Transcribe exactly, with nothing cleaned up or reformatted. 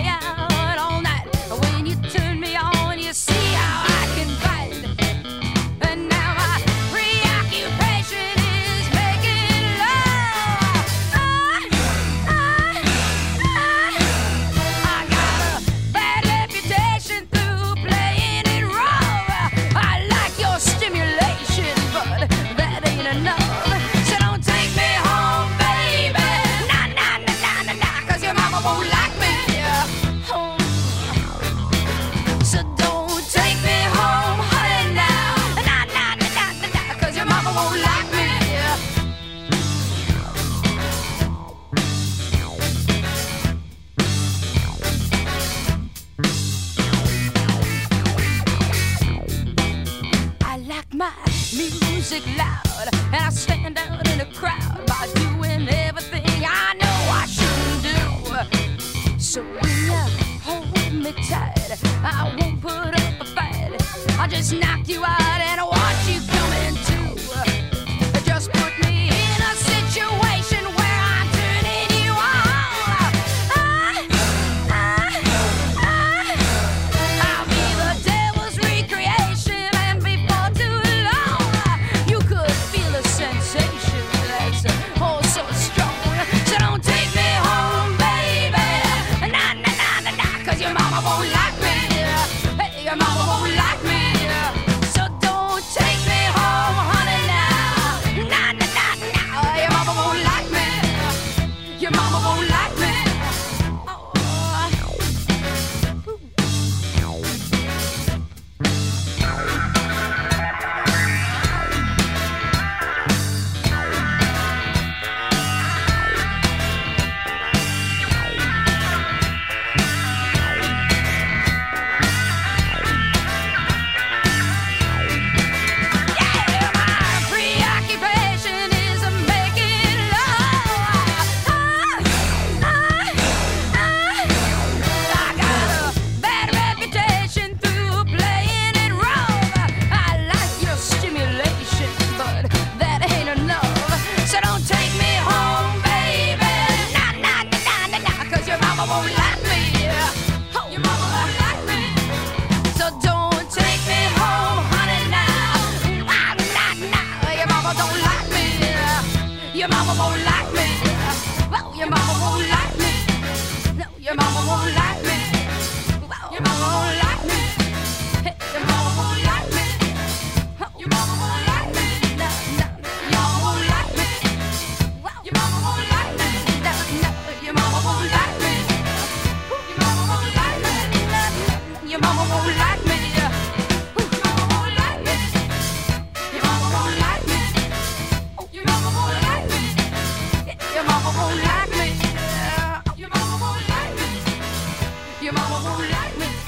out all night. When you turn me on, you see how I can fight. And now my preoccupation is making love. I, I, I, I got a bad reputation through playing it raw. I like your stimulation, but that ain't enough. So don't take me home, baby. Nah, nah, nah, nah, nah, nah, 'cause your mama won't like me. Home. So don't take me home, honey, now. Nah, nah, nah, nah, nah, nah, 'cause your mama won't like me. I like my music loud, and I stand out in a crowd by doing everything I know I shouldn't do. So when you hold me tight, I won't put up a fight. I'll just knock you out and watch you coming to. Just put me in a situation where I'm turning you on. I, I, I, I'll be the devil's recreation, and before too long, you could feel a sensation that's oh so strong. So don't take me home, baby. Nah, nah, nah, nah, nah, 'cause your mama won't like me. Hey, your mama won't like me. So don't take me home, honey, now. Nah, nah, nah, nah, your mama won't like me. Your mama won't like me. Oh. Yeah, my preoccupation is making love. I, I, I, I got a bad reputation through playing it wrong. I like your stimulation, but that ain't enough. So don't take me home, baby. Nah, nah, nah, nah, nah, nah, 'cause your mama won't like me. Oh, your mama won't like me. So don't take me home, honey, now. Nah, nah, nah, your mama don't like me. Your mama won't like me. Well, your mama won't like me. No, your mama won't like me. Well, your mama won't like me. Hey, your mama won't like me. Oh, your mama won't like me. No, no, your mama won't like me. Well, your mama won't like me. No, no, your mama won't like me. Your mama won't like me. No, no, your mama won't like me. Your mama won't like me. Your mama won't like me. Oh, your mama won't like me. Your mama won't like me. Your mama won't like me. Your mama won't like me.